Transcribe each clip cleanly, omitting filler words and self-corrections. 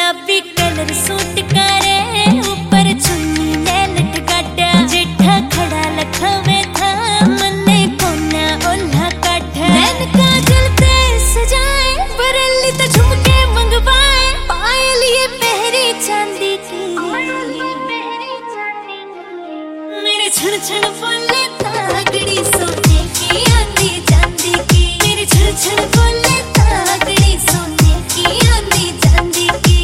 गुलाबी colour suit करे, ऊपर चुन्नी ने लटकाटा, जेठा खड़ा लखवे था मन्ने कोना ओल्हा काठा। नैन काजल ते सजाए, बरली तो झुमके मंगवाए, पायल ये पहरी चांदी की, मेरे छन छन बोले तागड़ी सोने की आंधी चांदी की, मेरे छन छन बोले तागड़ी सोने की आंधी चांदी की।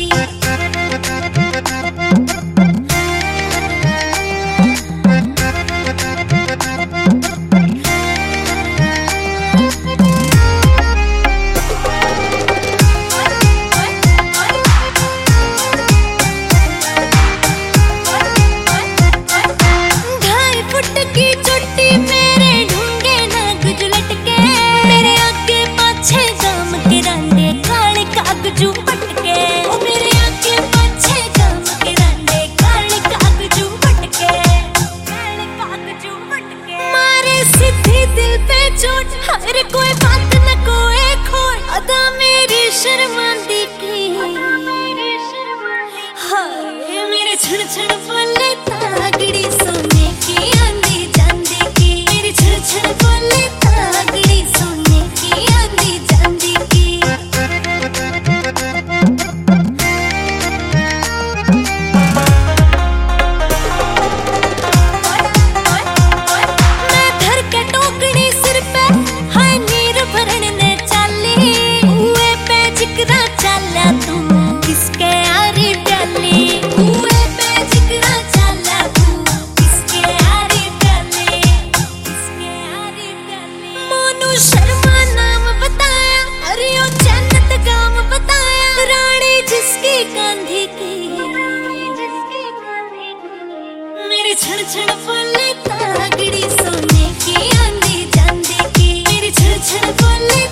हर कोई बात न कोई खोए, अदा मेरी शर्मांदी की, हाय मेरे छन छन बोले तागड़ी सोने की आंधी चांदी की, मेरे छन छन बोले तागड़ी सोने की आंधी चांदी की। मैं धर के टोकरी सिर पे हाय नीर भरण ने चाली, हुए पे जिगरा चाला तू किसके आरी प्याली, हुए पे जिगरा चाला तू किसके आरी प्याली, किसके आरी प्याली। मोनू शर्मा नाम बताया, हरियो जन्नत गाम बताया, रानी जिसकी गांधी की, मेरे छन छन बोले तागड़ी सोने की आंधी चांदी की, मेरे छन छन बोले